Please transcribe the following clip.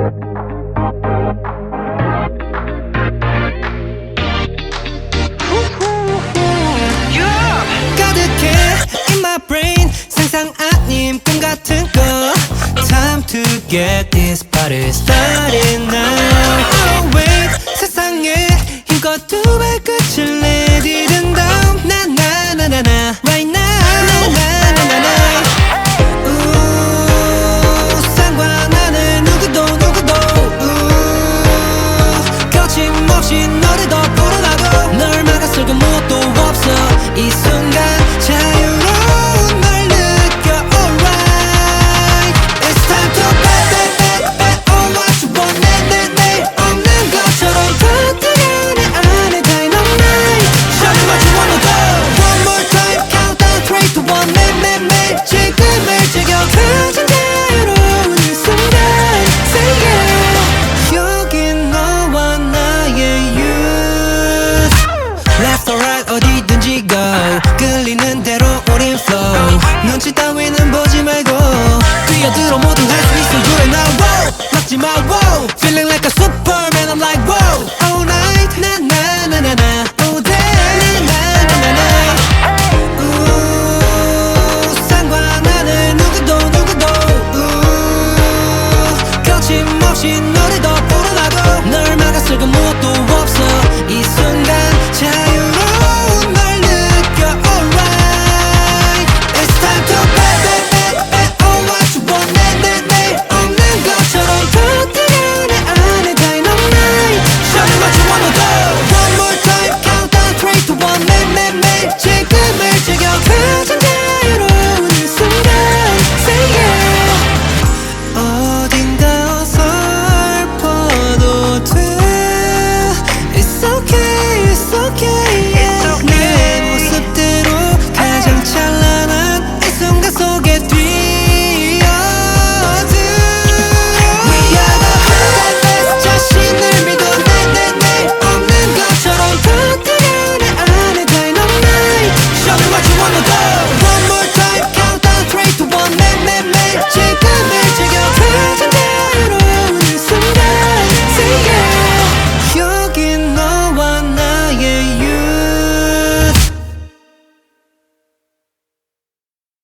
가득해 in my brain 상상 아님 꿈 같은 거 Time to get this party started now Oh wait 세상에 힘껏 두 발끝을 내디딘 다음 나나나나나 Right now 나나나나나 상관하는 누구도 거침없이 너를 더 풀어가고 널 막아설 건 무엇도 없어 이 순간 자유로운 널 느껴 alright It's time to bet on what you want 내 없는 것처럼 터뜨려 내 안에 dynamite Show me what you wanna go One more time countdown 3, 2, 1 매일 지금을 즐겨 가장 자유로운 이 순간 Say yeah 여긴 너와 나의 youth Left or right 어디든지 go 끌리는 대로 우린 flow 눈치 따위는 보지 말고 뛰어들어 모두 할 수 있어 You and I wow 막지마 wow Feeling like a superman I'm like wow All night 나나나나나 All day 나나나나나 상관하는 누구도 거침없이 너